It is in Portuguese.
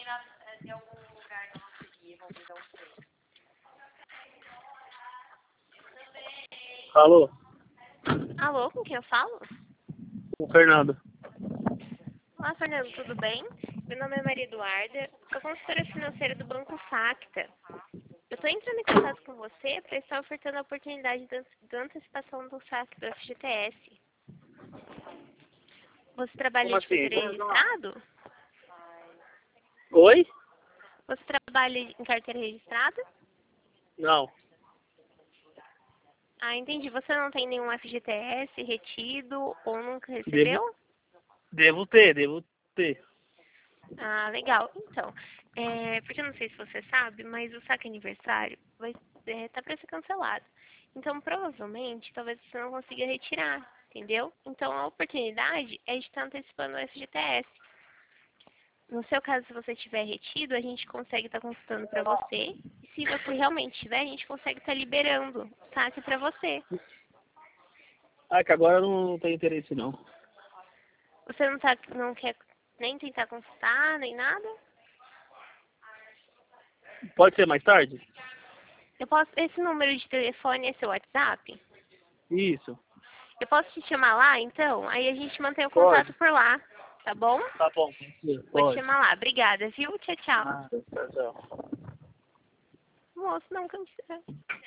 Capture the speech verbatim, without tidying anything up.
Alô, Alô, com quem eu falo? o Fernando. Olá, Fernando, tudo bem? Meu nome é Maria Eduarda, sou consultora financeira do Banco Facta. Eu estou entrando em contato com você para estar ofertando a oportunidade de de antecipação do saque do F G T S. Você trabalha Como de assim? carteira registrado? Oi? Você trabalha em carteira registrada? Não. Ah, entendi. Você não tem nenhum F G T S retido ou nunca Devo, recebeu? devo ter, devo ter. Ah, legal. Então, é, porque eu não sei se você sabe, mas o saque aniversário vai estar para ser cancelado. Então, provavelmente, talvez você não consiga retirar, entendeu? Então, a oportunidade é de estar antecipando o F G T S. No seu caso, se você tiver retido, a gente consegue estar consultando para você. E se você realmente tiver, a gente consegue estar liberando o saque para você. Ah, que agora eu não tenho interesse não. Você não, tá, não quer nem tentar consultar, nem nada? Pode ser mais tarde? Eu posso, esse número de telefone é seu WhatsApp? Isso. Eu posso te chamar lá, então? Aí a gente mantém o contato Pode. por lá, tá bom? Tá bom, pode ser. Vou te Pode. chamar lá. Obrigada, viu? Tchau, tchau. Ah, tchau, tchau. Moço, não cansa.